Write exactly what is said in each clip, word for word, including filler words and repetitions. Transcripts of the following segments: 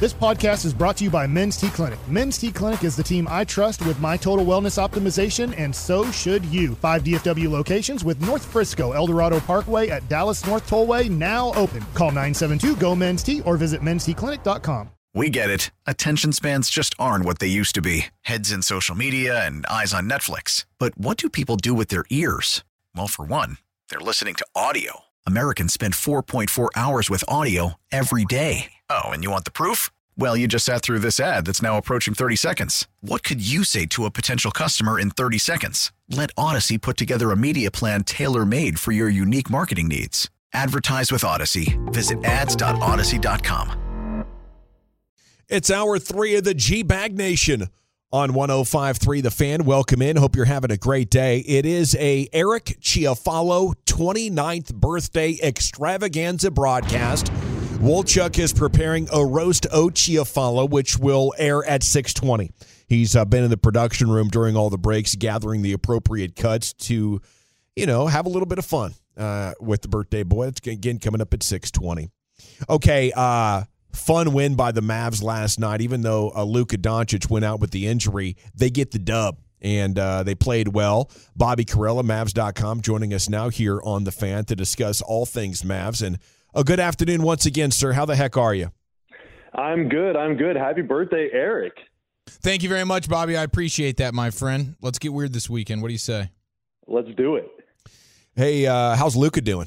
This podcast is brought to you by Men's T Clinic. Men's T Clinic is the team I trust with my total wellness optimization, and so should you. Five D F W locations with North Frisco, El Dorado Parkway at Dallas North Tollway now open. Call nine seven two, G O, MEN'S T or visit mens t clinic dot com. We get it. Attention spans just aren't what they used to be. Heads in social media and eyes on Netflix. But what do people do with their ears? Well, for one, they're listening to audio. Americans spend four point four hours with audio every day. Oh, and you want the proof? Well, you just sat through this ad that's now approaching thirty seconds. What could you say to a potential customer in thirty seconds? Let Odyssey put together a media plan tailor-made for your unique marketing needs. Advertise with Odyssey. Visit ads dot odyssey dot com. It's hour three of the G-Bag Nation on one oh five point three The Fan. Welcome in. Hope you're having a great day. It is a Eric Chiafalo twenty-ninth birthday extravaganza broadcast. Wolchuk is preparing a roast o Chiafalo, which will air at six twenty. He's uh, been in the production room during all the breaks, gathering the appropriate cuts to, you know, have a little bit of fun uh, with the birthday boy. It's again coming up at six twenty. Okay, uh, fun win by the Mavs last night. Even though uh, Luka Doncic went out with the injury, they get the dub, and uh, they played well. Bobby Carella, Mavs dot com, joining us now here on The Fan to discuss all things Mavs. And a good afternoon once again, sir. How the heck are you? I'm good. I'm good. Happy birthday, Eric. Thank you very much, Bobby. I appreciate that, my friend. Let's get weird this weekend. What do you say? Let's do it. Hey, uh, how's Luka doing?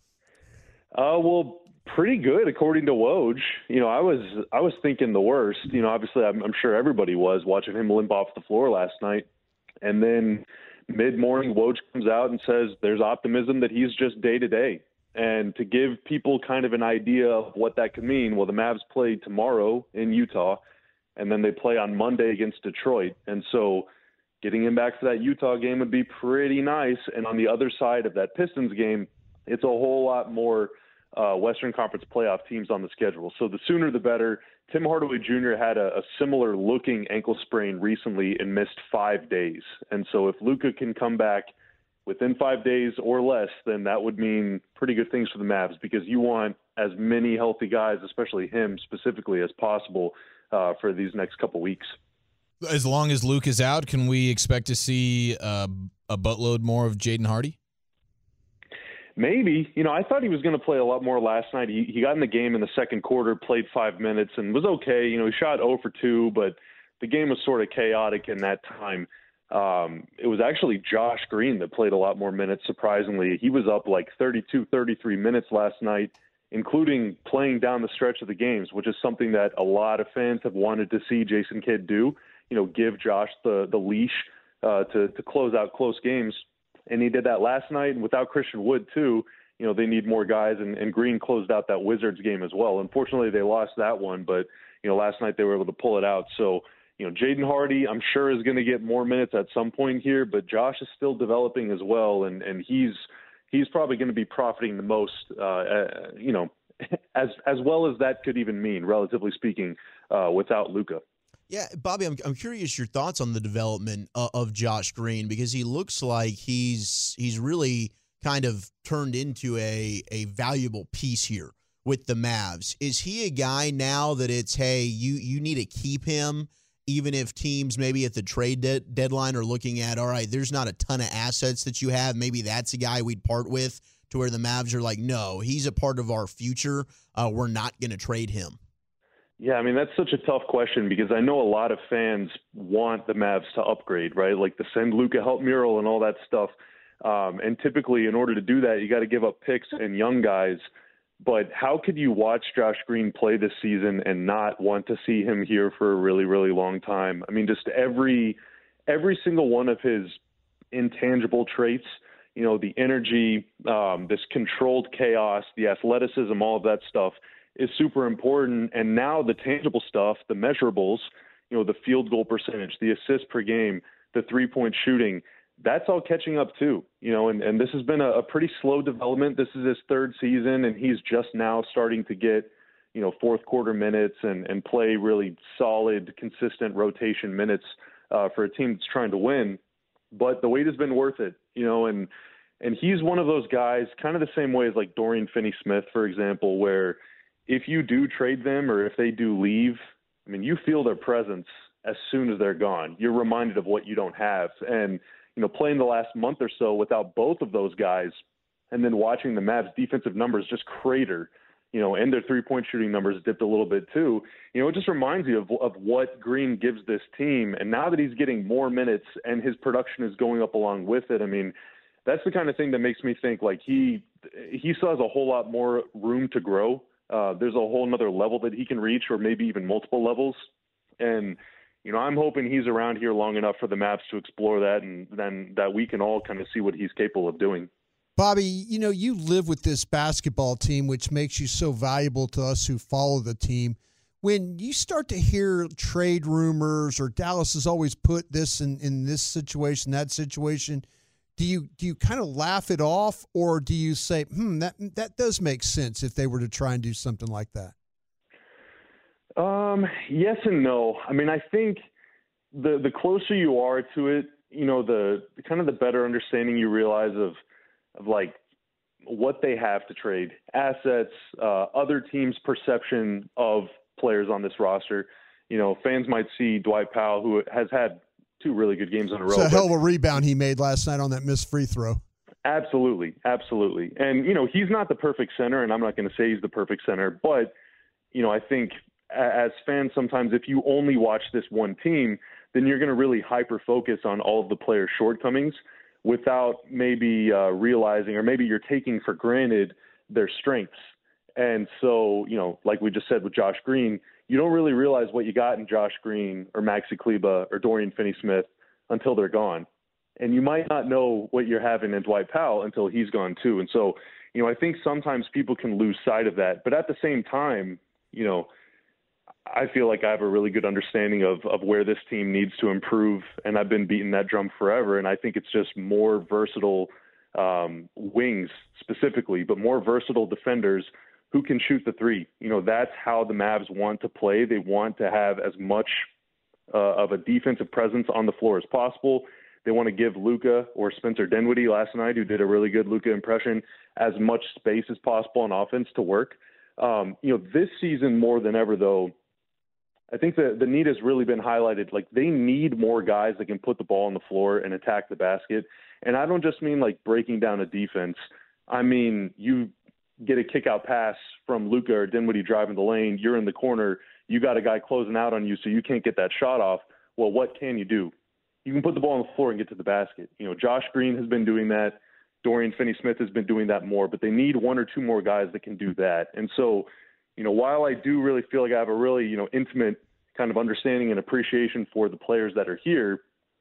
Uh, well, pretty good, according to Woj. You know, I was I was thinking the worst. You know, obviously, I'm, I'm sure everybody was watching him limp off the floor last night. And then mid-morning, Woj comes out and says there's optimism that he's just day-to-day. And to give people kind of an idea of what that could mean, well, the Mavs play tomorrow in Utah, and then they play on Monday against Detroit. And so getting him back for that Utah game would be pretty nice. And on the other side of that Pistons game, it's a whole lot more uh, Western Conference playoff teams on the schedule. So the sooner the better. Tim Hardaway Junior had a, a similar-looking ankle sprain recently and missed five days. And so if Luka can come back within five days or less, then that would mean pretty good things for the Mavs, because you want as many healthy guys, especially him specifically, as possible uh, for these next couple weeks. As long as Luke is out, can we expect to see uh, a buttload more of Jaden Hardy? Maybe. You know, I thought he was going to play a lot more last night. He, he got in the game in the second quarter, played five minutes, and was okay. You know, he shot zero for two, but the game was sort of chaotic in that time. Um, it was actually Josh Green that played a lot more minutes, surprisingly. He was up like thirty-two, thirty-three minutes last night, including playing down the stretch of the games, which is something that a lot of fans have wanted to see Jason Kidd do, you know, give Josh the, the leash uh, to, to close out close games. And he did that last night. And without Christian Wood, too, you know, they need more guys. And, and Green closed out that Wizards game as well. Unfortunately, they lost that one, but, you know, last night they were able to pull it out. So, you know, Jaden Hardy, I'm sure, is going to get more minutes at some point here, but Josh is still developing as well, and, and he's he's probably going to be profiting the most, uh, uh, you know, as as well as that could even mean, relatively speaking, uh, without Luka. Yeah, Bobby, I'm I'm curious your thoughts on the development uh, of Josh Green, because he looks like he's he's really kind of turned into a a valuable piece here with the Mavs. Is he a guy now that it's, hey, you you need to keep him, even if teams maybe at the trade de- deadline are looking at, all right, there's not a ton of assets that you have, maybe that's a guy we'd part with, to where the Mavs are like, no, he's a part of our future. Uh, we're not going to trade him? Yeah, I mean, that's such a tough question, because I know a lot of fans want the Mavs to upgrade, right? Like the send Luka help mural and all that stuff. Um, and typically, in order to do that, you got to give up picks and young guys. But how could you watch Josh Green play this season and not want to see him here for a really, really long time? I mean, just every every single one of his intangible traits, you know, the energy, um, this controlled chaos, the athleticism, all of that stuff is super important. And now the tangible stuff, the measurables, you know, the field goal percentage, the assists per game, the three-point shooting, that's all catching up too, you know, and, and this has been a, a pretty slow development. This is his third season, and he's just now starting to get, you know, fourth quarter minutes and, and play really solid, consistent rotation minutes uh, for a team that's trying to win. But the wait has been worth it, you know, and, and he's one of those guys kind of the same way as like Dorian Finney-Smith, for example, where if you do trade them or if they do leave, I mean, you feel their presence as soon as they're gone. You're reminded of what you don't have. And, you know, playing the last month or so without both of those guys and then watching the Mavs defensive numbers just crater, you know, and their three-point shooting numbers dipped a little bit too, you know, it just reminds you of, of what Green gives this team. And now that he's getting more minutes and his production is going up along with it, I mean, that's the kind of thing that makes me think like he he still has a whole lot more room to grow. Uh, there's a whole nother level that he can reach, or maybe even multiple levels. And, you know, I'm hoping he's around here long enough for the Mavs to explore that, and then that we can all kind of see what he's capable of doing. Bobby, you know, you live with this basketball team, which makes you so valuable to us who follow the team. When you start to hear trade rumors or Dallas has always put this in, in this situation, that situation, do you do you kind of laugh it off, or do you say, hmm, that that does make sense if they were to try and do something like that? Um, yes and no. I mean, I think the the closer you are to it, you know, the kind of the better understanding you realize of of like what they have to trade, assets, uh, other teams' perception of players on this roster. You know, fans might see Dwight Powell, who has had two really good games in a row. It's a hell of a rebound he made last night on that missed free throw. Absolutely, absolutely. And, you know, he's not the perfect center, and I'm not going to say he's the perfect center, but, you know, I think as fans sometimes if you only watch this one team, then you're going to really hyper-focus on all of the players' shortcomings without maybe uh, realizing, or maybe you're taking for granted their strengths. And so, you know, like we just said with Josh Green, you don't really realize what you got in Josh Green or Maxi Kleber or Dorian Finney-Smith until they're gone. And you might not know what you're having in Dwight Powell until he's gone too. And so, you know, I think sometimes people can lose sight of that. But at the same time, you know, I feel like I have a really good understanding of, of where this team needs to improve, and I've been beating that drum forever. And I think it's just more versatile um, wings specifically, but more versatile defenders who can shoot the three. You know, that's how the Mavs want to play. They want to have as much uh, of a defensive presence on the floor as possible. They want to give Luka or Spencer Dinwiddie last night, who did a really good Luka impression, as much space as possible on offense to work. Um, you know, this season more than ever, though, I think the, the need has really been highlighted. Like, they need more guys that can put the ball on the floor and attack the basket. And I don't just mean like breaking down a defense. I mean, you get a kick out pass from Luka or Dinwiddie driving the lane, you're in the corner, you got a guy closing out on you so you can't get that shot off. Well, what can you do? You can put the ball on the floor and get to the basket. You know, Josh Green has been doing that. Dorian Finney-Smith has been doing that more, but they need one or two more guys that can do that. And so, you know, while I do really feel like I have a really, you know, intimate kind of understanding and appreciation for the players that are here,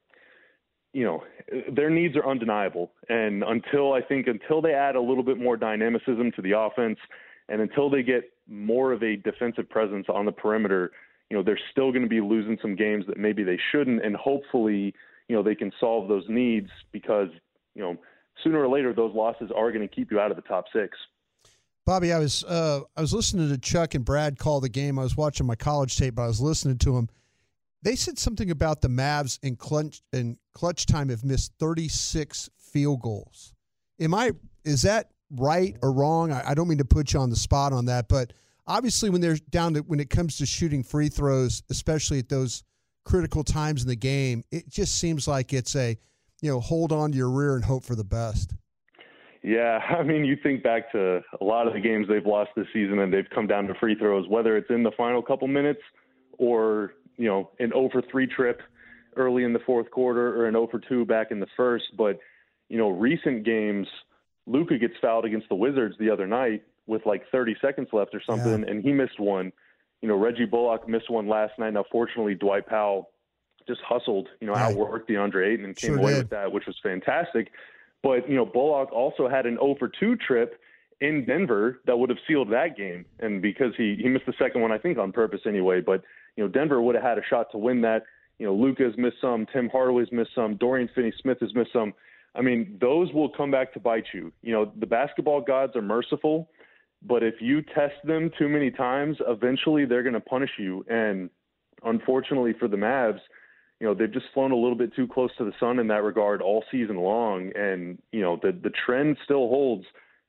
you know, their needs are undeniable. And until I think until they add a little bit more dynamicism to the offense, and until they get more of a defensive presence on the perimeter, you know, they're still going to be losing some games that maybe they shouldn't. And hopefully, you know, they can solve those needs, because, you know, sooner or later, those losses are going to keep you out of the top six. Bobby, I was uh, I was listening to Chuck and Brad call the game. I was watching my college tape, but I was listening to them. They said something about the Mavs in clutch in clutch time have missed thirty-six field goals. Am I is that right or wrong? I, I don't mean to put you on the spot on that, but obviously when they're down to when it comes to shooting free throws, especially at those critical times in the game, it just seems like it's a, you know, hold on to your rear and hope for the best. Yeah, I mean, you think back to a lot of the games they've lost this season, and they've come down to free throws, whether it's in the final couple minutes or, you know, an oh for three trip early in the fourth quarter or an oh for two back in the first. But, you know, recent games, Luka gets fouled against the Wizards the other night with like thirty seconds left or something, yeah. and he missed one. You know, Reggie Bullock missed one last night. Now, fortunately, Dwight Powell just hustled, you know, right. outworked DeAndre Ayton and came sure away did. with that, which was fantastic. But, you know, Bullock also had an oh for two trip in Denver that would have sealed that game. And because he, he missed the second one, I think on purpose anyway, but, you know, Denver would have had a shot to win that. You know, Luka's missed some, Tim Hardaway's missed some, Dorian Finney-Smith has missed some. I mean, those will come back to bite you. You know, the basketball gods are merciful, but if you test them too many times, eventually they're going to punish you. And unfortunately for the Mavs, you know, they've just flown a little bit too close to the sun in that regard all season long. And, you know, the, the trend still holds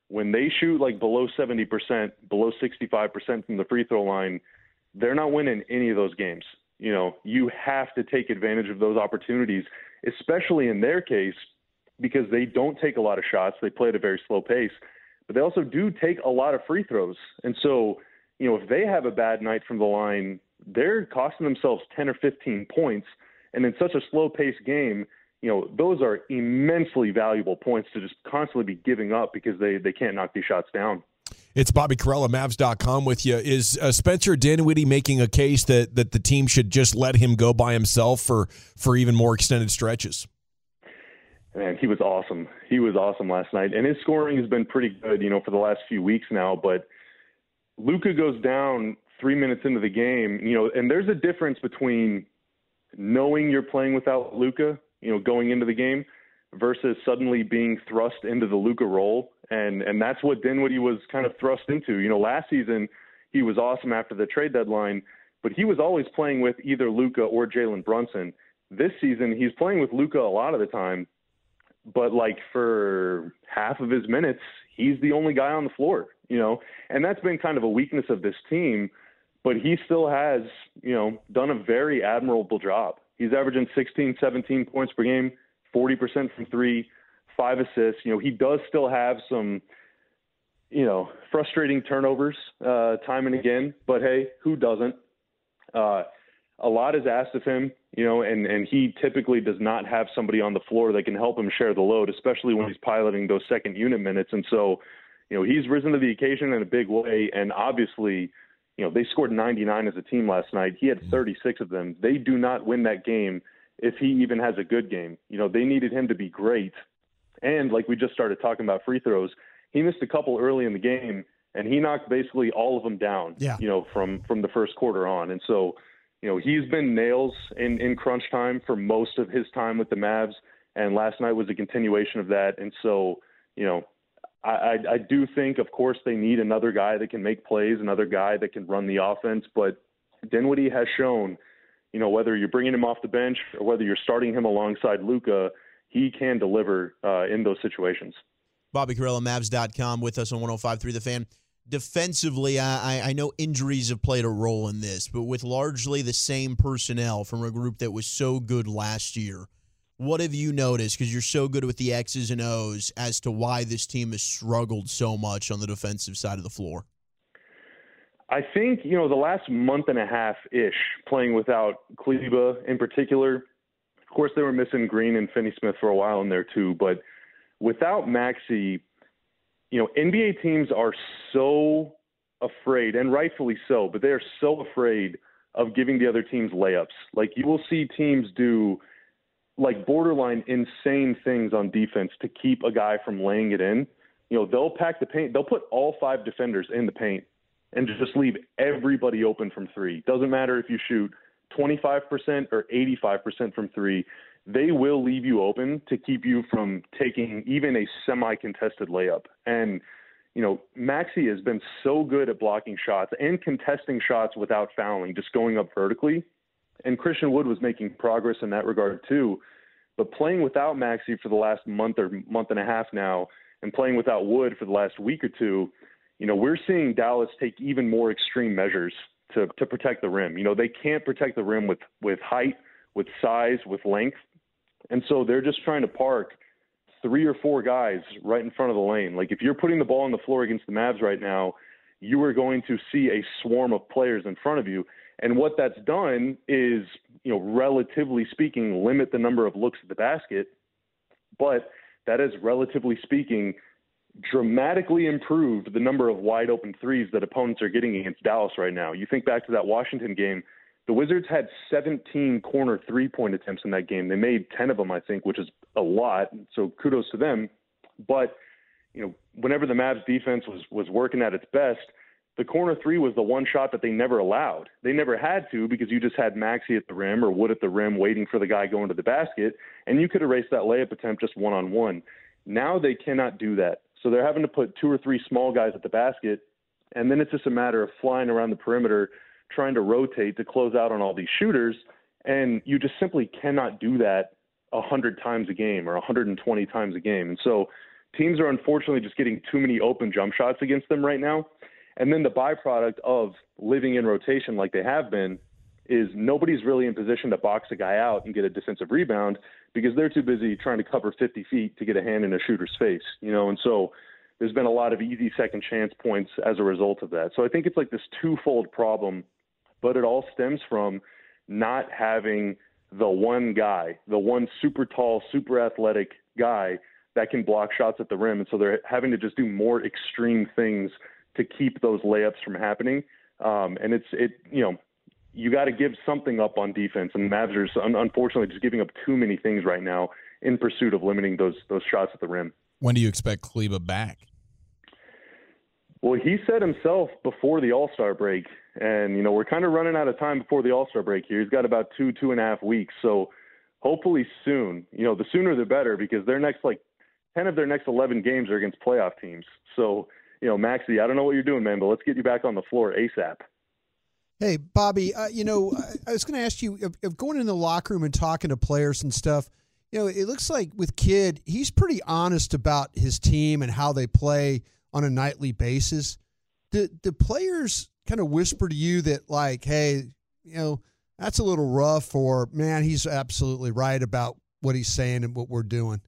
when they shoot like below seventy percent, below sixty-five percent from the free throw line, they're not winning any of those games. You know, you have to take advantage of those opportunities, especially in their case, because they don't take a lot of shots. They play at a very slow pace, but they also do take a lot of free throws. And so, you know, if they have a bad night from the line, they're costing themselves ten or fifteen points. And in such a slow-paced game, you know, those are immensely valuable points to just constantly be giving up because they, they can't knock these shots down. It's Bobby Karalla, Mavs dot com with you. Is uh, Spencer Dinwiddie making a case that, that the team should just let him go by himself for, for even more extended stretches? Man, he was awesome. He was awesome last night. And his scoring has been pretty good, you know, for the last few weeks now. But Luka goes down three minutes into the game, you know, and there's a difference between knowing you're playing without Luka, you know, going into the game versus suddenly being thrust into the Luka role. And and that's what Dinwiddie was kind of thrust into. You know, last season he was awesome after the trade deadline, but he was always playing with either Luka or Jalen Brunson. This season he's playing with Luka a lot of the time, but like for half of his minutes, he's the only guy on the floor, you know, and that's been kind of a weakness of this team, but he still has, you know, done a very admirable job. He's averaging sixteen, seventeen points per game, forty percent from three, five assists. You know, he does still have some, you know, frustrating turnovers uh, time and again, but hey, who doesn't? Uh, a lot is asked of him, you know, and, and he typically does not have somebody on the floor that can help him share the load, especially when he's piloting those second unit minutes. And so, you know, he's risen to the occasion in a big way. And obviously, you know, they scored ninety-nine as a team last night. He had thirty-six of them. They do not win that game if he even has a good game. You know, they needed him to be great. And like we just started talking about free throws, he missed a couple early in the game, and he knocked basically all of them down, yeah. you know, from, from the first quarter on. And so, you know, he's been nails in, in crunch time for most of his time with the Mavs, and last night was a continuation of that. And so, you know, I, I, I do think, of course, they need another guy that can make plays, another guy that can run the offense. But Dinwiddie has shown, you know, whether you're bringing him off the bench or whether you're starting him alongside Luka, he can deliver uh, in those situations. Bobby Karalla, Mavs dot com, with us on one oh five point three The Fan. Defensively, I, I know injuries have played a role in this, but with largely the same personnel from a group that was so good last year, what have you noticed, because you're so good with the X's and O's, as to why this team has struggled so much on the defensive side of the floor? I think, you know, the last month and a half-ish, playing without Kleba in particular, of course they were missing Green and Finney-Smith for a while in there too, but without Maxey, you know, N B A teams are so afraid, and rightfully so, but they are so afraid of giving the other teams layups. Like, you will see teams do like borderline insane things on defense to keep a guy from laying it in. You know, they'll pack the paint. They'll put all five defenders in the paint and just leave everybody open from three. Doesn't matter if you shoot twenty-five percent or eighty-five percent from three. They will leave you open to keep you from taking even a semi-contested layup. And, you know, Maxey has been so good at blocking shots and contesting shots without fouling, just going up vertically. And Christian Wood was making progress in that regard too. But playing without Maxey for the last month or month and a half now, and playing without Wood for the last week or two, you know, we're seeing Dallas take even more extreme measures to, to protect the rim. You know, they can't protect the rim with, with height, with size, with length. And so they're just trying to park three or four guys right in front of the lane. Like, if you're putting the ball on the floor against the Mavs right now, you are going to see a swarm of players in front of you. And what that's done is, you know, relatively speaking, limit the number of looks at the basket. But that is, relatively speaking, dramatically improved the number of wide open threes that opponents are getting against Dallas right now. You think back to that Washington game, the Wizards had seventeen corner three-point attempts in that game. They made ten of them, I think, which is a lot. So kudos to them. But, you know, whenever the Mavs defense was, was working at its best, the corner three was the one shot that they never allowed. They never had to, because you just had Maxey at the rim or Wood at the rim waiting for the guy going to the basket, and you could erase that layup attempt just one-on-one. Now they cannot do that. So they're having to put two or three small guys at the basket, and then it's just a matter of flying around the perimeter, trying to rotate to close out on all these shooters, and you just simply cannot do that one hundred times a game or one hundred twenty times a game. And so teams are unfortunately just getting too many open jump shots against them right now. And then the byproduct of living in rotation like they have been is nobody's really in position to box a guy out and get a defensive rebound because they're too busy trying to cover fifty feet to get a hand in a shooter's face, you know, and so there's been a lot of easy second chance points as a result of that. So I think it's like this twofold problem, but it all stems from not having the one guy, the one super tall, super athletic guy that can block shots at the rim. And so they're having to just do more extreme things to keep those layups from happening. Um, and it's, it, you know, you got to give something up on defense, and the Mavs are unfortunately just giving up too many things right now in pursuit of limiting those those shots at the rim. When do you expect Kleber back? Well, he said himself before the All-Star break, and, you know, we're kind of running out of time before the All-Star break here. He's got about two, two and a half weeks. So hopefully soon, you know, the sooner the better, because their next, like, ten of their next eleven games are against playoff teams. So, you know, Maxey, I don't know what you're doing, man, but let's get you back on the floor ASAP. Hey, Bobby, uh, you know, I, I was going to ask you, if, if going in the locker room and talking to players and stuff, you know, it looks like with Kidd, he's pretty honest about his team and how they play on a nightly basis. Do, do players kind of whisper to you that, like, hey, you know, that's a little rough, or, man, he's absolutely right about what he's saying and what we're doing?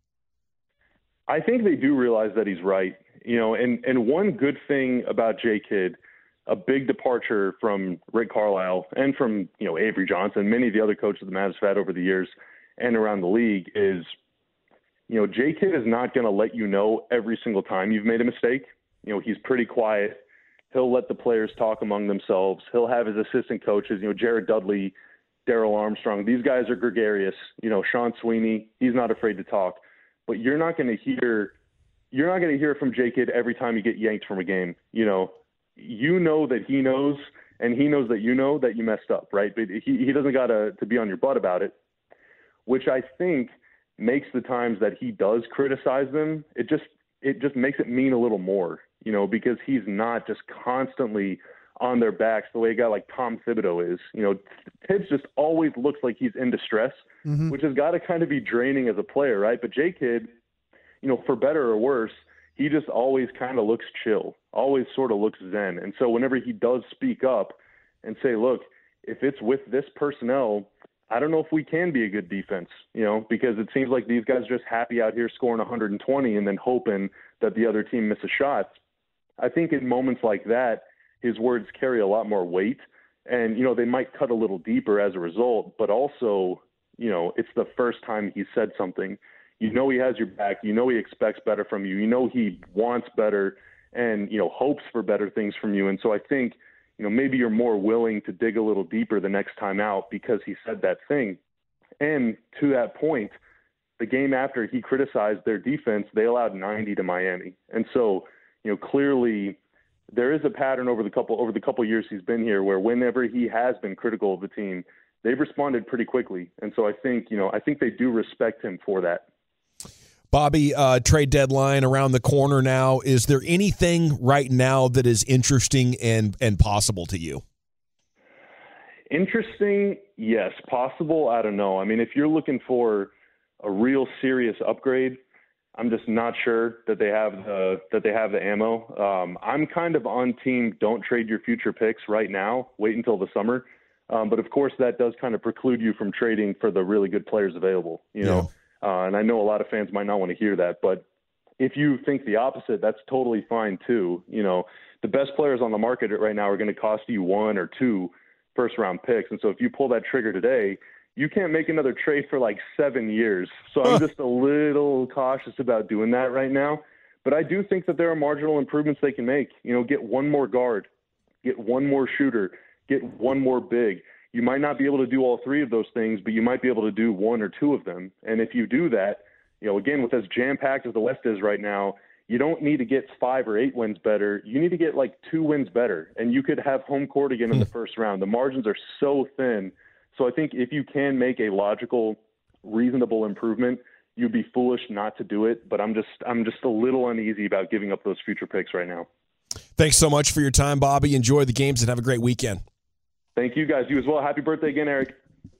I think they do realize that he's right. You know, and, and one good thing about Jay Kidd, a big departure from Rick Carlisle and from, you know, Avery Johnson, many of the other coaches the Mavs have had over the years and around the league, is, you know, Jay Kidd is not going to let you know every single time you've made a mistake. You know, he's pretty quiet. He'll let the players talk among themselves. He'll have his assistant coaches, you know, Jared Dudley, Darrell Armstrong. These guys are gregarious. You know, Sean Sweeney, he's not afraid to talk. But you're not going to hear you're not going to hear from Jay Kidd every time you get yanked from a game. You know, you know that he knows, and he knows that you know that you messed up, right? But he, he doesn't got to to be on your butt about it, which I think makes the times that he does criticize them, it just it just makes it mean a little more, you know, because he's not just constantly on their backs the way a guy like Tom Thibodeau is. You know, Tibbs just always looks like he's in distress, mm-hmm. which has got to kind of be draining as a player, right? But Jay Kidd, you know, for better or worse, he just always kind of looks chill, always sort of looks zen. And so whenever he does speak up and say, look, if it's with this personnel, I don't know if we can be a good defense, you know, because it seems like these guys are just happy out here scoring one hundred twenty and then hoping that the other team misses shots. I think in moments like that, his words carry a lot more weight, and, you know, they might cut a little deeper as a result, but also, you know, it's the first time he said something. You know, he has your back. You know, he expects better from you. You know, he wants better and, you know, hopes for better things from you. And so I think, you know, maybe you're more willing to dig a little deeper the next time out because he said that thing. And to that point, the game after he criticized their defense, they allowed ninety to Miami. And so, you know, clearly there is a pattern over the couple over the couple years he's been here where whenever he has been critical of the team, they've responded pretty quickly. And so I think, you know, I think they do respect him for that. Bobby, uh, trade deadline around the corner now. Is there anything right now that is interesting and, and possible to you? Interesting, yes. Possible, I don't know. I mean, if you're looking for a real serious upgrade, I'm just not sure that they have the that they have the ammo. Um, I'm kind of on team don't trade your future picks right now. Wait until the summer. Um, but of course, that does kind of preclude you from trading for the really good players available. You know. Yeah. Uh, and I know a lot of fans might not want to hear that, but if you think the opposite, that's totally fine too. You know, the best players on the market right now are going to cost you one or two first round picks. And so if you pull that trigger today, you can't make another trade for like seven years. So I'm just a little cautious about doing that right now. But I do think that there are marginal improvements they can make. You know, get one more guard, get one more shooter, get one more big. You might not be able to do all three of those things, but you might be able to do one or two of them. And if you do that, you know, again, with as jam-packed as the West is right now, you don't need to get five or eight wins better. You need to get like two wins better, and you could have home court again in the first round. The margins are so thin. So I think if you can make a logical, reasonable improvement, you'd be foolish not to do it. But I'm just I'm just a little uneasy about giving up those future picks right now. Thanks so much for your time, Bobby. Enjoy the games and have a great weekend. Thank you, guys. You as well. Happy birthday again, Eric.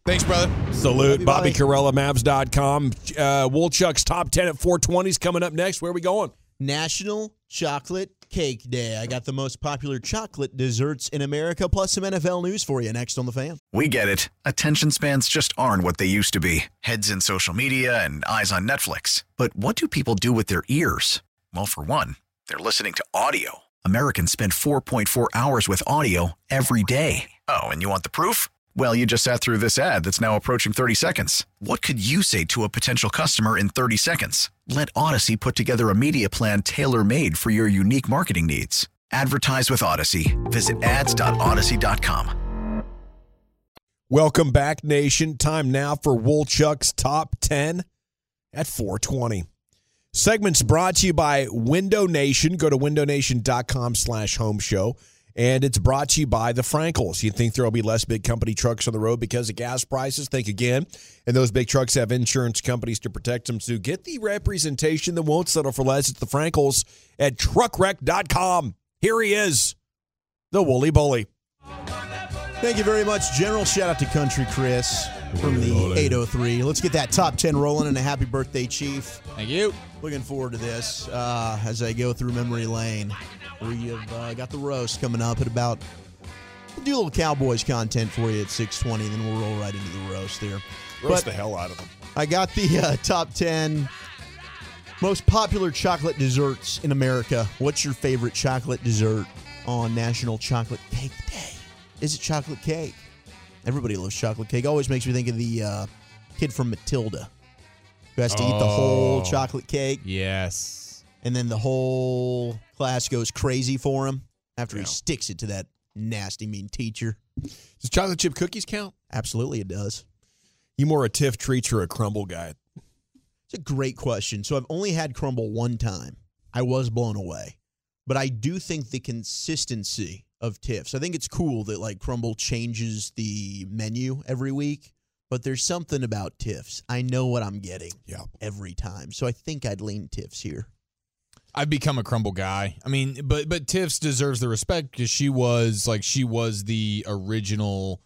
Thanks, brother. Salute. Bobby Bobby. Carella, Mavs dot com. Uh, Woolchuck's Top ten at four twenty is coming up next. Where are we going? National Chocolate Cake Day. I got the most popular chocolate desserts in America, plus some N F L news for you next on The Fan. We get it. Attention spans just aren't what they used to be. Heads in social media and eyes on Netflix. But what do people do with their ears? Well, for one, they're listening to audio. Americans spend four point four hours with audio every day. Oh, and you want the proof? Well, you just sat through this ad that's now approaching thirty seconds. What could you say to a potential customer in thirty seconds? Let Odyssey put together a media plan tailor-made for your unique marketing needs. Advertise with Odyssey. Visit ads dot odyssey dot com. Welcome back, nation. Time now for Woolchuck's Top ten at four twenty. Segments brought to you by Window Nation. Go to window nation dot com slash home show. And it's brought to you by the Frankels. You think there will be less big company trucks on the road because of gas prices? Think again. And those big trucks have insurance companies to protect them. So get the representation that won't settle for less. It's the Frankels at truck wreck dot com. Here he is, the Wooly Bully. Thank you very much. General shout out to Country Chris from the eight oh three. Let's get that top ten rolling, and a happy birthday, Chief. Thank you. Looking forward to this uh, as I go through memory lane. We have uh, got the roast coming up at about, we'll do a little Cowboys content for you at six twenty, and then we'll roll right into the roast there. Roast But the hell out of them. I got the uh, top ten most popular chocolate desserts in America. What's your favorite chocolate dessert on National Chocolate Cake Day? Is it chocolate cake? Everybody loves chocolate cake. Always makes me think of the uh, kid from Matilda who has to eat the whole chocolate cake. Yes. And then the whole class goes crazy for him after Yeah. he sticks it to that nasty, mean teacher. Does chocolate chip cookies count? Absolutely, it does. You more a Tiff treats or a crumble guy? It's a great question. So I've only had crumble one time. I was blown away. But I do think the consistency of Tiff's, I think it's cool that like crumble changes the menu every week. But there's something about Tiff's. I know what I'm getting Yeah. every time. So I think I'd lean Tiff's here. I've become a crumble guy. I mean, but but Tiff's deserves the respect because she was like she was the original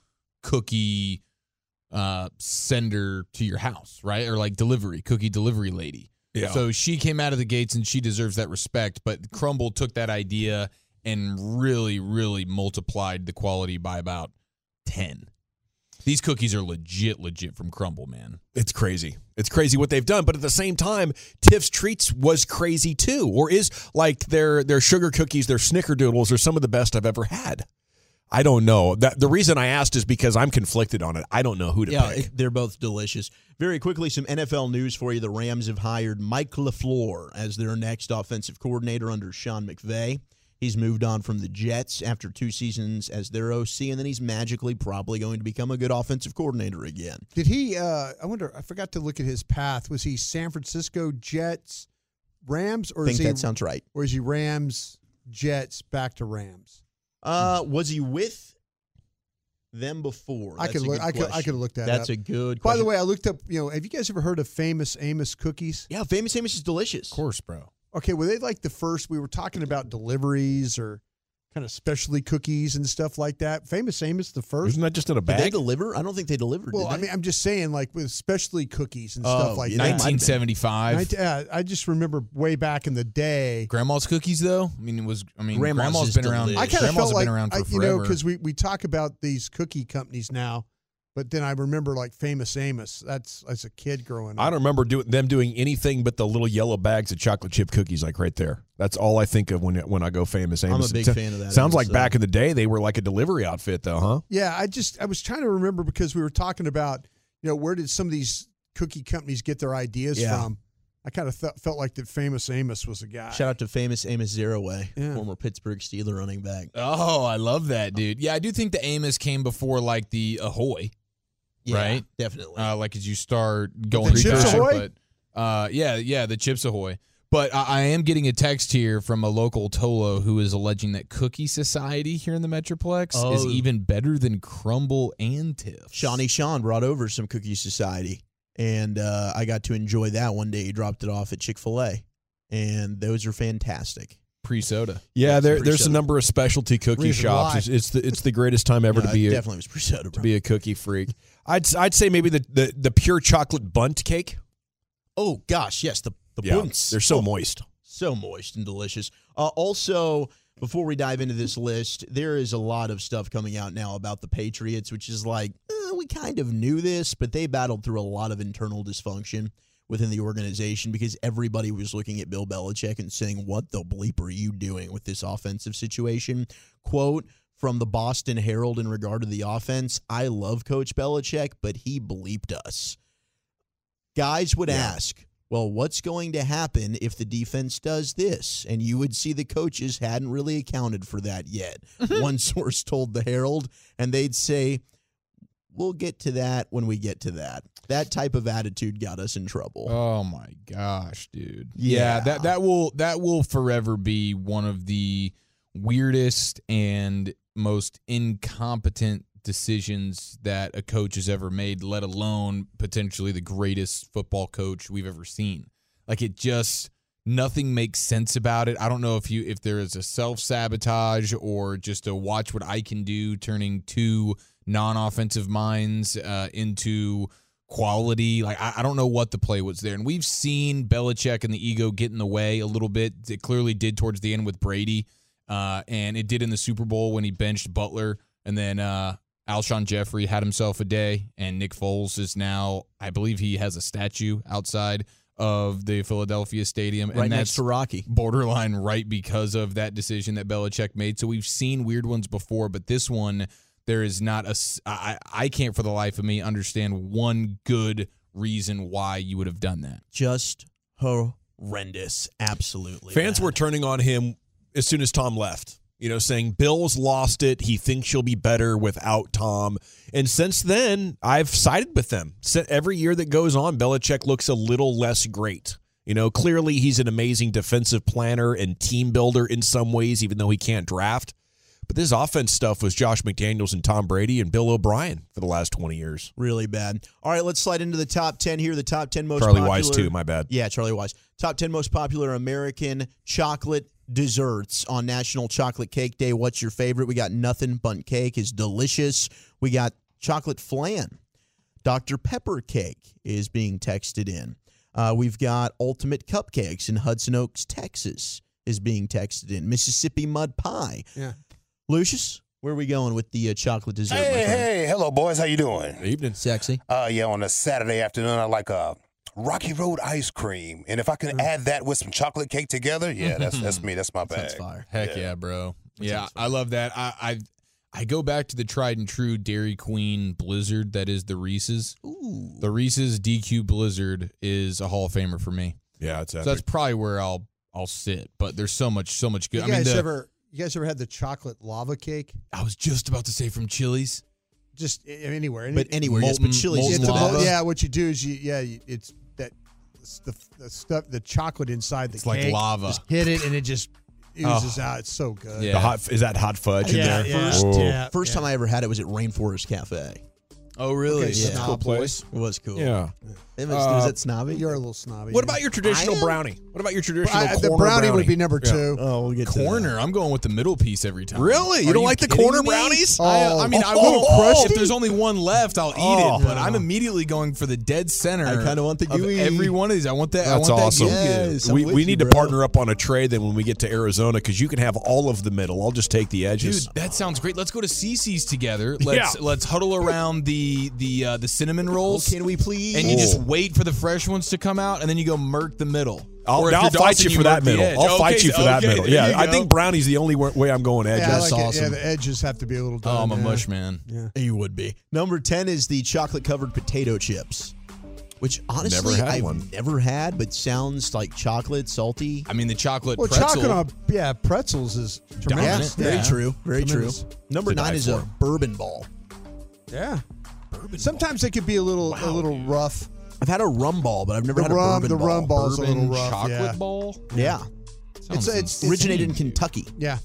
cookie uh, sender to your house, right? Or like delivery, cookie delivery lady. Yeah. So she came out of the gates and she deserves that respect. But Crumble took that idea and really, really multiplied the quality by about ten. These cookies are legit, legit from Crumble, man. It's crazy. It's crazy what they've done. But at the same time, Tiff's Treats was crazy too, or is like their their sugar cookies, their snickerdoodles are some of the best I've ever had. I don't know. That the reason I asked is because I'm conflicted on it. I don't know who to Yeah, pick. it- they're both delicious. Very quickly, some N F L news for you. The Rams have hired Mike LaFleur as their next offensive coordinator under Sean McVay. He's moved on from the Jets after two seasons as their O C, and then he's magically probably going to become a good offensive coordinator again. Did he, uh, I wonder, I forgot to look at his path. Was he San Francisco Jets, Rams, or I think is he, that sounds right. or is he Rams, Jets, back to Rams? Uh, was he with them before? I That's could a look. good I could. I question. could look that That's up. a good By question. the way, I looked up. You know, have you guys ever heard of Famous Amos cookies? Yeah, Famous Amos is delicious. Of course, bro. Okay, were they like the first? We were talking about deliveries or kind of specialty cookies and stuff like that. Famous Amos, the first. Isn't that just in a Did they bag? deliver? I don't think they delivered. Well, did I they? mean, I'm just saying, like with specialty cookies and Oh, stuff like yeah, that. might have been. nineteen seventy-five. Nineteen- yeah, I just remember way back in the day. Grandma's cookies, though. I mean, it was. I mean, Grandma's Grandma's is been around. delicious. I kind of Grandma's felt like, been around for I, you know, forever. because we, we talk about these cookie companies now, but then I remember like Famous Amos. That's as a kid growing up. I don't remember do, them doing anything but the little yellow bags of chocolate chip cookies, like right there. That's all I think of when when I go Famous Amos. I'm a big It fan of that. Sounds like So- back in the day they were like a delivery outfit, though, huh? Yeah, I just I was trying to remember because we were talking about, you know, where did some of these cookie companies get their ideas Yeah. from? I kind of th- felt like that Famous Amos was a guy. Shout out to Famous Amos Zeraway, Yeah. former Pittsburgh Steeler running back. Oh, I love that, dude. Yeah, I do think the Amos came before like the Ahoy, right? Definitely. Uh, like as you start going Chips back, Ahoy? But uh, yeah, yeah, the Chips Ahoy. But I, I am getting a text here from a local Tolo who is alleging that Cookie Society here in the Metroplex is Oh. even better than Crumble and Tiff. Shawnee Sean brought over some Cookie Society, and uh, I got to enjoy that one day. He dropped it off at Chick-fil-A, and those are fantastic. pre-soda. Yeah, there, there's pre-soda. a number of specialty cookie Reason shops. why. It's, it's the it's the greatest time ever No, to be it a, definitely was pre-soda, to bro. be a cookie freak. I'd I'd say maybe the, the, the pure chocolate bundt cake. Oh gosh, yes, the the Yeah, bunts. they're so Oh, moist. so moist and delicious. Uh, also, before we dive into this list, there is a lot of stuff coming out now about the Patriots, which is like, eh, we kind of knew this, but they battled through a lot of internal dysfunction within the organization because everybody was looking at Bill Belichick and saying, what the bleep are you doing with this offensive situation? Quote from the Boston Herald in regard to the offense, I love Coach Belichick, but he bleeped us. Guys would Yeah. ask, well, what's going to happen if the defense does this? And you would see the coaches hadn't really accounted for that yet. One source told the Herald, and they'd say, we'll get to that when we get to that. That type of attitude got us in trouble. Oh my gosh, dude. Yeah. Yeah, that that will that will forever be one of the weirdest and most incompetent decisions that a coach has ever made, let alone potentially the greatest football coach we've ever seen. Like, it just, nothing makes sense about it. I don't know if you if there is a self-sabotage or just a watch what I can do, turning two non-offensive minds uh, into quality. Like, I, I don't know what the play was there. And we've seen Belichick and the ego get in the way a little bit. It clearly did towards the end with Brady, uh, and it did in the Super Bowl when he benched Butler. And then uh, Alshon Jeffrey had himself a day, and Nick Foles is now, I believe he has a statue outside of the Philadelphia Stadium. Right and next that's to Rocky. borderline right because of that decision that Belichick made. So we've seen weird ones before, but this one, there is not a, I, I can't for the life of me understand one good reason why you would have done that. Just horrendous. Absolutely. Fans bad. were turning on him as soon as Tom left. You know, saying Bill's lost it. He thinks she'll be better without Tom. And since then, I've sided with them. So every year that goes on, Belichick looks a little less great. You know, clearly he's an amazing defensive planner and team builder in some ways, even though he can't draft. But this offense stuff was Josh McDaniels and Tom Brady and Bill O'Brien for the last twenty years. Really bad. All right, let's slide into the top ten here. The top ten most Charlie popular. Wise, too, my bad. Yeah, Charlie Wise. Top ten most popular American chocolate desserts on National Chocolate Cake Day. What's your favorite? We got Nothing Bundt Cake is delicious. We got chocolate flan. Doctor Pepper Cake is being texted in. Uh, we've got Ultimate Cupcakes in Hudson Oaks, Texas is being texted in. Mississippi Mud Pie. Yeah. Lucius, where are we going with the uh, chocolate dessert? my Hey, friend? hey, hello, boys. How you doing? Evening. Sexy. Uh, yeah, on a Saturday afternoon, I like a Rocky Road ice cream, and if I can add that with some chocolate cake together, yeah, that's that's me. That's my bag. Sounds fire. Heck yeah, bro. Yeah, I love that. I, I I go back to the tried and true Dairy Queen Blizzard that is the Reese's. Ooh. The Reese's D Q Blizzard is a Hall of Famer for me. Yeah, it's So epic. that's probably where I'll I'll sit. But there's so much so much good. You I mean, guys the- ever you guys ever had the chocolate lava cake? I was just about to say from Chili's. Just i- anywhere. And But it- anywhere, yes, but molten- Chili's it's is a- lava. yeah, what you do is you yeah, you, it's that it's the, the stuff the chocolate inside the It's like cake. lava. Just hit it and it just oozes Oh. out. It's so good. Yeah. The hot, is that hot fudge Yeah, in there? yeah. First, Ooh. yeah. first time I ever had it was at Rainforest Cafe. Oh, really? Okay, Yeah. snob Cool boy. place. It was cool. Yeah. It was, Uh, was that snobby? You're a little snobby. What about your traditional I am- brownie? What about your traditional I- corner the brownie, would brownie? be number Yeah. two. Oh, we'll get to Corner. I'm going with the middle piece every time. Really? You Are don't like the kidding corner me? brownies? I, Oh. I mean, I Oh, won't oh, crush. oh. If there's only one left, I'll eat Oh. it. But I'm immediately going for the dead center. I kinda want the of gooey. every one of these. I want that. I That's want awesome. that gooey. Yes, I'm we with we you, need to bro. partner up on a trade then when we get to Arizona because you can have all of the middle. I'll just take the edges. Dude, that sounds great. Let's go to Cece's together. Let's Yeah. let's huddle around the the uh, the cinnamon rolls. Can we please? And you just Oh. wait for the fresh ones to come out, and then you go murk the middle. I'll, Or if I'll you're fight Dawson, you for that murk the middle. edge. I'll fight Okay, you for that okay, middle. there Yeah, you I go. think brownie's the only wa- way I'm going edges. Yeah, I That's like it. awesome. Yeah, the edges have to be a little done. Oh, I'm a yeah. mush man. Yeah. You would be. Number ten is the chocolate covered potato chips, which honestly Never had I've one. never had, but sounds like chocolate, salty. I mean, the chocolate Well, pretzel. chocolate on yeah pretzels is Yeah, tremendous. very Yeah. true. Very Tremendous. true. Number To die nine is a for. bourbon ball. Yeah. Sometimes they could be a little a little rough. I've had a rum ball, but I've never The had a rum, bourbon the ball. rum ball's a bourbon little rough. chocolate yeah. ball. Yeah. Sounds It's, it's insane. originated in Kentucky. Yeah.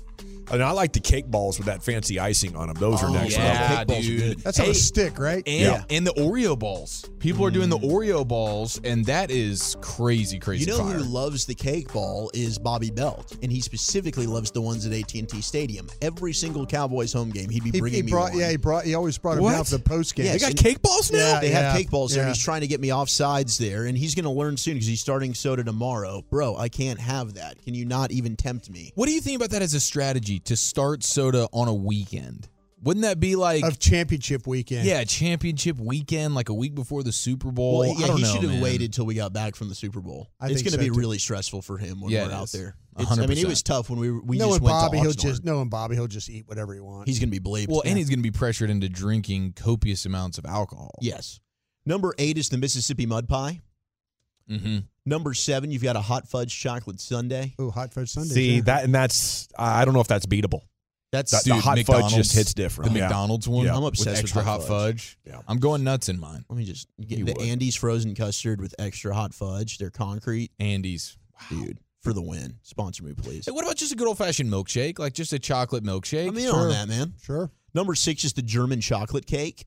And I like the cake balls with that fancy icing on them. Those are Oh, next yeah, level. Cake balls are dude. good. That's on Hey, a stick, right? And, Yeah. and the Oreo balls. People are doing the Oreo balls, and that is crazy, crazy You know fire. who loves the cake ball is Bobby Belt, and he specifically loves the ones at A T and T Stadium. Every single Cowboys home game, he'd be He, bringing he me brought, one. yeah, he brought, he always brought him What? down for the post game. Yeah, They got and- cake balls now? Yeah. They have cake balls there, and yeah. he's trying to get me off sides there, and he's going to learn soon because he's starting soda tomorrow. Bro, I can't have that. Can you not even tempt me? What do you think about that as a strategy to start soda on a weekend? Wouldn't that be like, Of championship weekend. yeah, championship weekend, like a week before the Super Bowl? Well, I yeah, don't he know, should have man. waited till we got back from the Super Bowl. I it's think going to so, be too. really stressful for him when Yeah, we're it out is. there. one It's, hundred I mean, it percent. was tough when we we knowing just went Bobby, to he'll Oxnard. just knowing Bobby, he'll just eat whatever he wants. He's going to be bleeped. Well, and he's going to be pressured into drinking copious amounts of alcohol. Yes. Number eight is the Mississippi Mud Pie. Mm-hmm. Number seven, you've got a hot fudge chocolate sundae. oh, hot fudge sundae. See, yeah. that and that's, I don't know if that's beatable. That's That- Dude, the hot McDonald's, fudge just hits different. The Yeah. McDonald's one, Yeah. I'm obsessed with with extra hot hot fudge. fudge. Yeah. I'm going nuts in mine. Let me just get You the would. Andy's frozen custard with extra hot fudge. They're concrete, Andy's. dude, for the win. Sponsor me, please. Hey, what about just a good old fashioned milkshake? Like just a chocolate milkshake? I'm in Sure. on that, man. Sure. Number six is the German chocolate cake.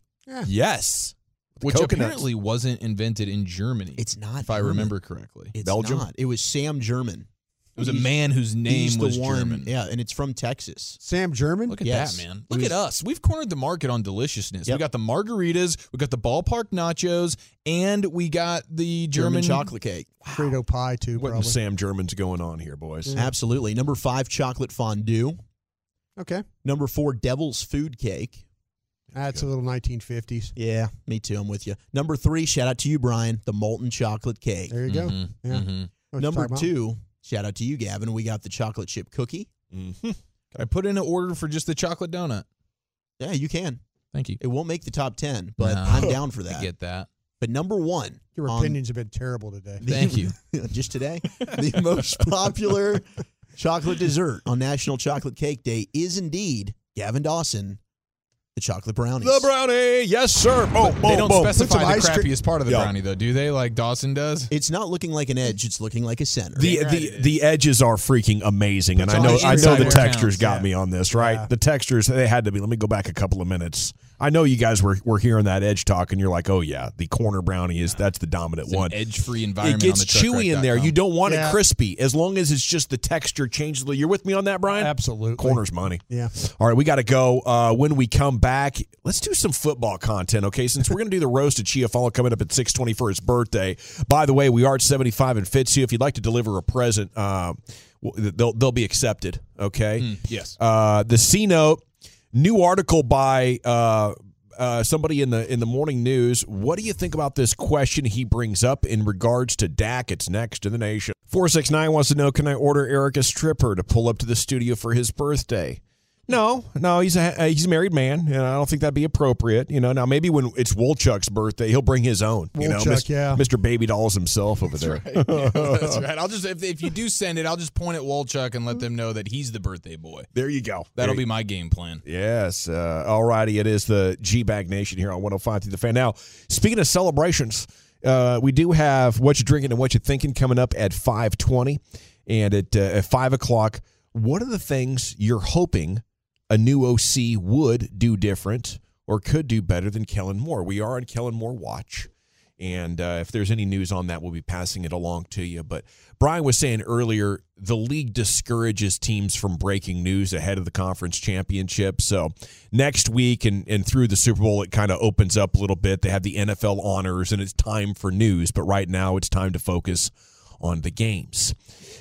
Yes. Which coconuts. apparently wasn't invented in Germany. It's not. if I German. remember correctly. It's Belgium? not. It was Sam German. It was a He's- man whose name He's the was one, German. Yeah, and it's from Texas. Sam German? Look at Yes. that, man. It Look was- at us. We've cornered the market on deliciousness. Yep. We got the margaritas, we got the ballpark nachos, and we got the German, German, chocolate cake. Frito pie, too, What in probably. Sam German's going on here, boys? Absolutely. Number five, chocolate fondue. Okay. Number four, devil's food cake. That's a little nineteen fifties. Yeah, me too. I'm with you. Number three, shout out to you, Brian, the molten chocolate cake. There you go. Mhm, Yeah. mhm. What you Number talking about? two, shout out to you, Gavin. We got the chocolate chip cookie. Mhm. Can I put in an order for just the chocolate donut? Yeah, you can. Thank you. It won't make the top ten, but No. I'm down for that. I get that. But number one, Your on- opinions have been terrible today. the- Thank you. just today, the most popular chocolate dessert on National Chocolate Cake Day is indeed, Gavin Dawson, the chocolate brownies. The brownie, yes, sir. Boom, They boom, don't boom. specify some the ice cream- crappiest part of the Yeah. brownie, though, do they? Like Dawson does? It's not looking like an edge; it's looking like a center. The Right, the it is. the edges are freaking amazing, and It's I all know the I know inside the where it textures counts, got yeah. me on this, right? Yeah. The textures they had to be. Let me go back a couple of minutes. I know you guys were were hearing that edge talk, and you're like, oh yeah, the corner brownie is that's the dominant It's an one. edge-free It environment. gets on the truck chewy wreck in there. dot com. You don't want Yeah. it crispy, as long as it's just the texture changes. You're with me on that, Brian? Absolutely. Corner's money. Yeah. All right, we got to go. Uh, when we come back, let's do some football content, okay? Since we're going to do the roast of Chiafalo coming up at six twenty for his birthday. By the way, we are at seventy-five and Fitzhugh. If you'd like to deliver a present, uh, they'll they'll be accepted, okay? Mm, yes. Uh, the C-Note, new article by uh, uh, somebody in the in the morning news. What do you think about this question he brings up in regards to Dak? It's next in the nation. four six nine wants to know, can I order Eric a stripper to pull up to the studio for his birthday? No, no, he's a he's a married man, and I don't think that'd be appropriate. You know, now maybe when it's Wolchuk's birthday, he'll bring his own. You know, Wolchuk, Mis- yeah. Mister Baby Dolls himself over there. That's right. I'll just if, if you do send it, I'll just point at Wolchuk and let them know that he's the birthday boy. There you go. That'll There be my game plan. Yes. Uh, all righty. It is the G-Bag Nation here on one oh five through the Fan. Now, speaking of celebrations, uh, we do have What You Drinking and What You Thinking coming up at five twenty. And at, uh, at five o'clock, what are the things you're hoping a new O C would do different or could do better than Kellen Moore? We are on Kellen Moore Watch. And uh, if there's any news on that, we'll be passing it along to you. But Brian was saying earlier, the league discourages teams from breaking news ahead of the conference championship. So next week and, and through the Super Bowl, it kind of opens up a little bit. They have the N F L honors, and it's time for news. But right now, it's time to focus on the games.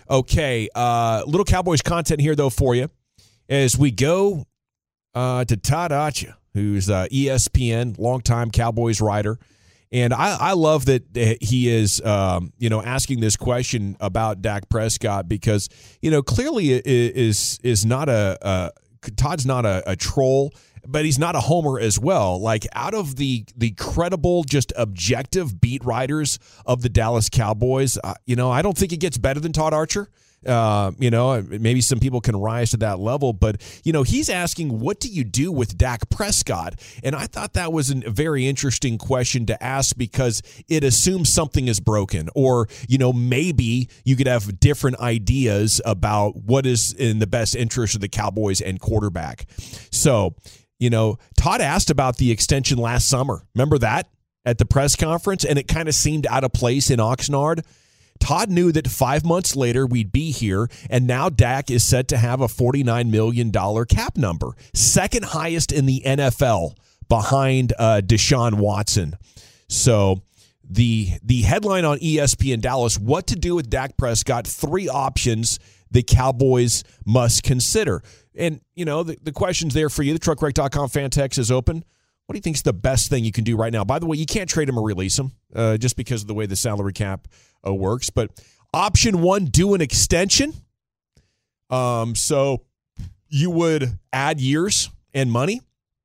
Okay, uh, little Cowboys content here, though, for you. As we go uh, to Todd Archer, who's uh, E S P N, longtime Cowboys writer. And I, I love that he is, um, you know, asking this question about Dak Prescott because, you know, clearly is is not a, a Todd's not a, a troll, but he's not a homer as well. Like out of the the credible, just objective beat writers of the Dallas Cowboys, uh, you know, I don't think it gets better than Todd Archer. Uh, you know, maybe some people can rise to that level, but you know, he's asking, what do you do with Dak Prescott? And I thought that was a very interesting question to ask because it assumes something is broken, or you know, maybe you could have different ideas about what is in the best interest of the Cowboys and quarterback. So, you know, Todd asked about the extension last summer. Remember that at the press conference, and it kind of seemed out of place in Oxnard. Todd knew that five months later we'd be here, and now Dak is set to have a forty-nine million dollars cap number, second highest in the N F L behind uh, Deshaun Watson. So the the headline on E S P N Dallas, what to do with Dak Prescott, three options the Cowboys must consider. And, you know, the, the question's there for you. The truck wreck dot com fan text is open. What do you think is the best thing you can do right now? By the way, you can't trade him or release him uh, just because of the way the salary cap uh, works. But option one, do an extension. Um, so you would add years and money.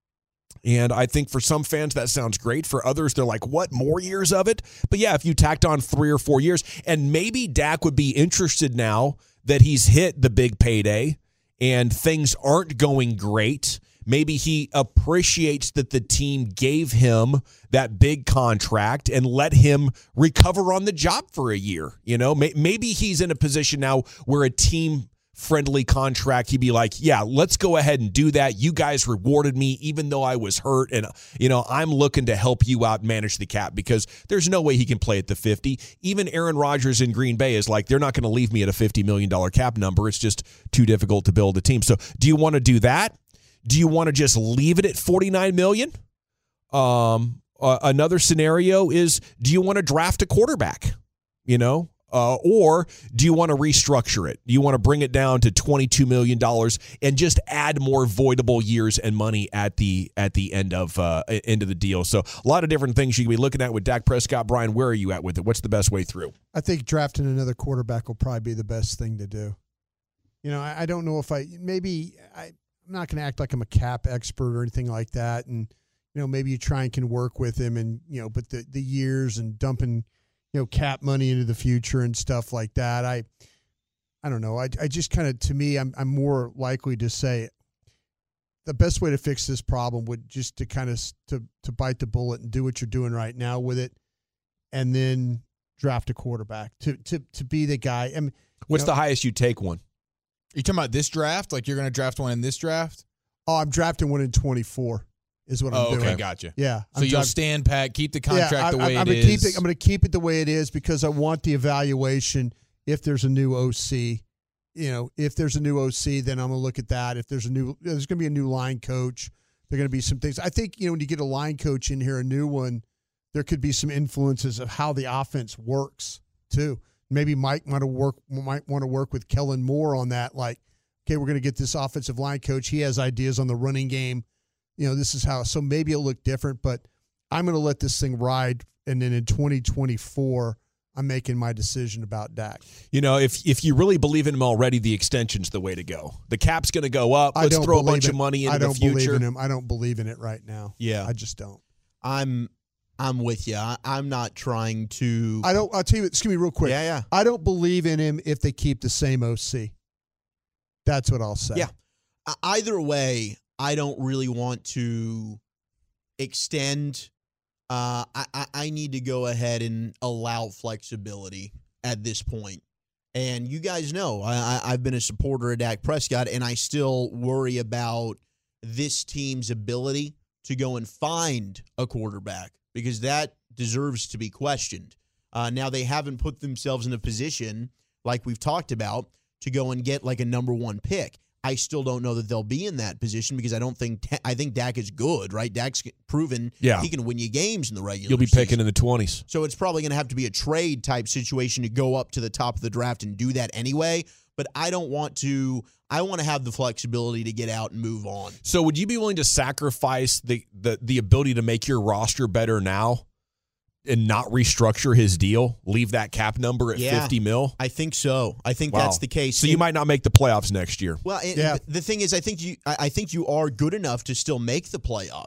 And I think for some fans that sounds great. For others, they're like, what, more years of it? But yeah, if you tacked on three or four years, and maybe Dak would be interested now that he's hit the big payday and things aren't going great. Maybe he appreciates that the team gave him that big contract and let him recover on the job for a year. You know, maybe he's in a position now where a team-friendly contract, he'd be like, yeah, let's go ahead and do that. You guys rewarded me even though I was hurt. And, you know, I'm looking to help you out manage the cap because there's no way he can play at the fifty. Even Aaron Rodgers in Green Bay is like, they're not going to leave me at a fifty million dollars cap number. It's just too difficult to build a team. So do you want to do that? Do you want to just leave it at forty-nine million dollars? Um, uh, another scenario is, do you want to draft a quarterback? You know, uh, or do you want to restructure it? Do you want to bring it down to twenty-two million dollars and just add more voidable years and money at the at the end of uh, end of the deal? So a lot of different things you can be looking at with Dak Prescott. Brian, where are you at with it? What's the best way through? I think drafting another quarterback will probably be the best thing to do. You know, I, I don't know if I maybe I. I'm not going to act like I'm a cap expert or anything like that. And, you know, maybe you try and can work with him and, you know, but the, the years and dumping, you know, cap money into the future and stuff like that. I, I don't know. I, I just kind of, to me, I'm, I'm more likely to say the best way to fix this problem would just to kind of, to, to bite the bullet and do what you're doing right now with it. And then draft a quarterback to, to, to be the guy. I mean, what's you know, the highest you take one? Are you talking about this draft? Like you're going to draft one in this draft? Oh, I'm drafting one in twenty-four is what I'm oh, doing. okay, gotcha. Yeah. So I'm you'll draft- stand pat, keep the contract yeah, I, the way I, I'm it gonna is. Keep it, I'm going to keep it the way it is because I want the evaluation if there's a new O C. You know, if there's a new O C, then I'm going to look at that. If there's a new, there's going to be a new line coach. There are going to be some things. I think, you know, when you get a line coach in here, a new one, there could be some influences of how the offense works too. Maybe Mike might work might want to work with Kellen Moore on that. Like, okay, we're going to get this offensive line coach. He has ideas on the running game. You know, this is how. So maybe it'll look different, but I'm going to let this thing ride. And then in twenty twenty-four, I'm making my decision about Dak. You know, if if you really believe in him already, the extension's the way to go. The cap's going to go up. Let's throw a bunch it. of money into I don't the future. believe in him. I don't believe in it right now. Yeah, I just don't. I'm I'm with you. I, I'm not trying to. I don't. I'll tell you. Excuse me, real quick. Yeah, yeah. I don't believe in him if they keep the same O C. That's what I'll say. Yeah. Either way, I don't really want to extend. Uh, I, I need to go ahead and allow flexibility at this point. And you guys know I, I've been a supporter of Dak Prescott, and I still worry about this team's ability to go and find a quarterback because that deserves to be questioned. Uh, now, they haven't put themselves in a position, like we've talked about, to go and get like a number one pick. I still don't know that they'll be in that position because I don't think I think Dak is good, right? Dak's proven yeah. he can win you games in the regular You'll be season. picking in the twenties. So it's probably going to have to be a trade type situation to go up to the top of the draft and do that anyway. But I don't want to – I want to have the flexibility to get out and move on. So would you be willing to sacrifice the, the, the ability to make your roster better now and not restructure his deal? Leave that cap number at yeah, fifty mil? I think so. I think wow. that's the case. So you might not make the playoffs next year. Well, and yeah. the thing is, I think you I think you are good enough to still make the playoffs.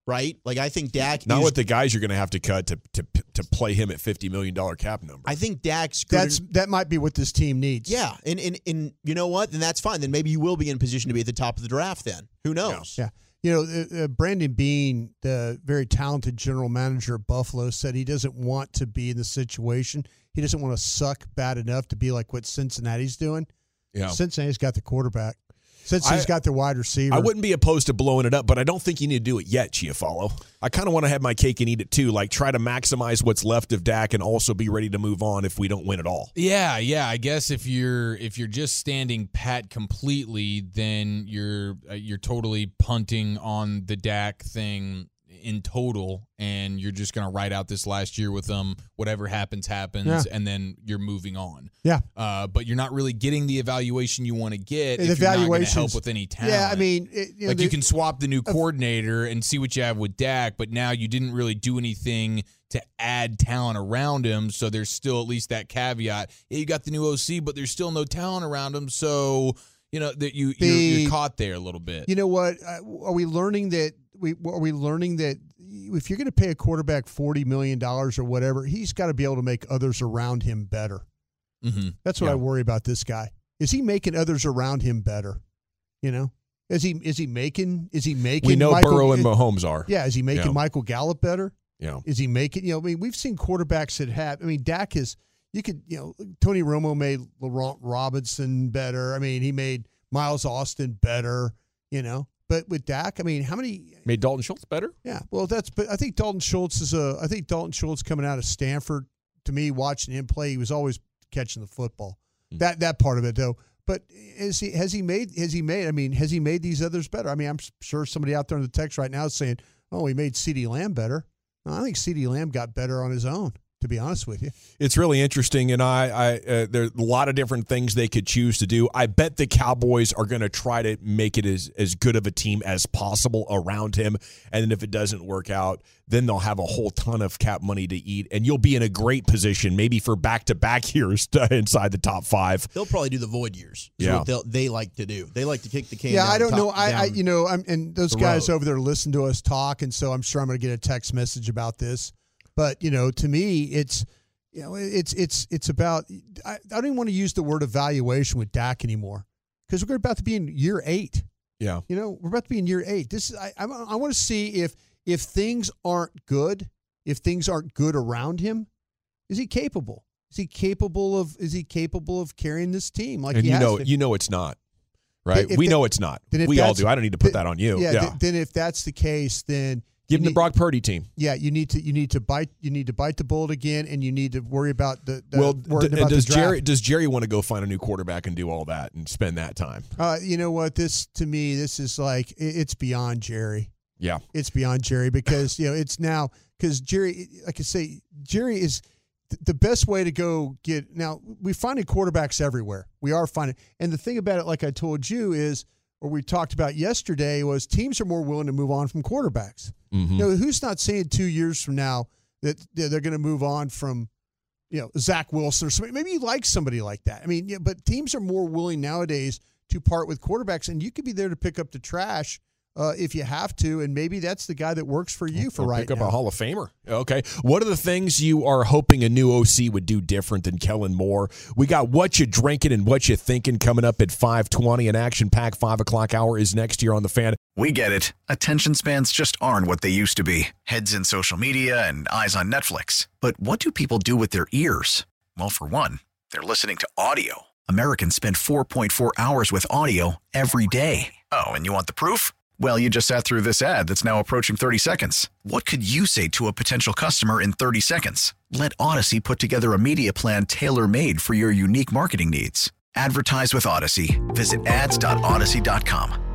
right? Like I think Dak Not is, with the guys you're going to have to cut to to to play him at fifty million dollars cap number. I think Dak's good. That's that might be what this team needs. Yeah, and, and and you know what? Then that's fine. Then maybe you will be in position to be at the top of the draft then. Who knows? Yeah. You know, uh, uh, Brandon Beane, the very talented general manager of Buffalo, said he doesn't want to be in the situation. He doesn't want to suck bad enough to be like what Cincinnati's doing. Yeah. Cincinnati's got the quarterback. Cincinnati's I- got the wide receiver. I wouldn't be opposed to blowing it up, but I don't think you need to do it yet, Chiafalo. I kind of want to have my cake and eat it too, like try to maximize what's left of Dak and also be ready to move on if we don't win at all. Yeah, yeah. I guess if you're if you're just standing pat completely, then you're uh, you're totally punting on the Dak thing in total, and you're just gonna ride out this last year with them. Whatever happens, happens, Yeah. and then you're moving on. Yeah. Uh, but you're not really getting the evaluation you want to get. The if you're not gonna evaluations- help with any talent. Yeah, I mean, it, you know, like the- you can swap the new coordinator and see what you have with Dak, but now you didn't really do anything to add talent around him. So there's still at least that caveat. Yeah, you got the new O C, but there's still no talent around him. So you know that you The- you're, you're caught there a little bit. You know what? Uh, Are we learning that? We are we learning that if you're going to pay a quarterback forty million dollars or whatever, he's got to be able to make others around him better. Mm-hmm. That's what Yeah. I worry about this guy. Is he making others around him better? You know, is he is he making is he making? We know Michael, Burrow and Mahomes are. Yeah, is he making Yeah. Michael Gallup better? Yeah. Is he making? You know, I mean, we've seen quarterbacks that have. I mean, Dak is. You could, you know, Tony Romo made Laurent Robinson better. I mean, he made Miles Austin better. You know. But with Dak, I mean, how many? Made Dalton Schultz better? Yeah, well, that's. But I think Dalton Schultz is a. I think Dalton Schultz coming out of Stanford. To me, watching him play, he was always catching the football. Mm. That that part of it, though. But is he has he made has he made? I mean, has he made these others better? I mean, I'm sure somebody out there in the text right now is saying, "Oh, he made CeeDee Lamb better." No, I think CeeDee Lamb got better on his own. To be honest with you, It's really interesting, and I, I uh, there's a lot of different things they could choose to do. I bet the Cowboys are going to try to make it as, as good of a team as possible around him, and then if it doesn't work out, then they'll have a whole ton of cap money to eat, and you'll be in a great position, maybe for back-to-back years to, inside the top five. They'll probably do the void years. Is Yeah. what they'll- they like to do. They like to kick the can. yeah, down I don't top- know. I, I down you know, I'm and those the guys road. over there listen to us talk, and so I'm sure I'm going to get a text message about this. But you know, to me, it's. You know, it's it's it's about. I, I don't even want to use the word evaluation with Dak anymore because we're about to be in year eight. Yeah. You know, we're about to be in year eight. This is I I, I want to see if if things aren't good, if things aren't good around him, is he capable? Is he capable of? Is he capable of carrying this team? Like And he you has know, to? you know it's not, right? If we that- know it's not. then if We all that's- do. I don't need to put then- that on you. Yeah. Yeah. th- then if that's the case, then Give you him the need- Brock Purdy team. Yeah, you need to you need to bite you need to bite the bullet again, and you need to worry about the, the Well, worrying d- about does the draft. Jerry does Jerry want to go find a new quarterback and do all that and spend that time? Uh, you know what? This to me, this is like it- it's beyond Jerry. Yeah. It's beyond Jerry because you know it's now because Jerry, like I say, Jerry is th- the best way to go get. Now we finding quarterbacks everywhere. We are finding, and the thing about it, like I told you, is or we talked about yesterday, was teams are more willing to move on from quarterbacks. Mhm. You know, who's not saying two years from now that they're going to move on from, you know, Zach Wilson or somebody? Maybe you like somebody like that. I mean, yeah, but teams are more willing nowadays to part with quarterbacks, and you could be there to pick up the trash uh, if you have to, and maybe that's the guy that works for you for Or right pick up now. a Hall of Famer. Okay. What are the things you are hoping a new O C would do different than Kellen Moore? We got What You Drinking and What You Thinking coming up at five twenty. An action-packed five o'clock hour is next year on The Fan. We get it. Attention spans just aren't what they used to be. Heads in social media and eyes on Netflix. But what do people do with their ears? Well, for one, they're listening to audio. Americans spend four point four hours with audio every day. Oh, and you want the proof? Well, you just sat through this ad that's now approaching thirty seconds. What could you say to a potential customer in thirty seconds? Let Odyssey put together a media plan tailor-made for your unique marketing needs. Advertise with Odyssey. Visit ads dot odyssey dot com.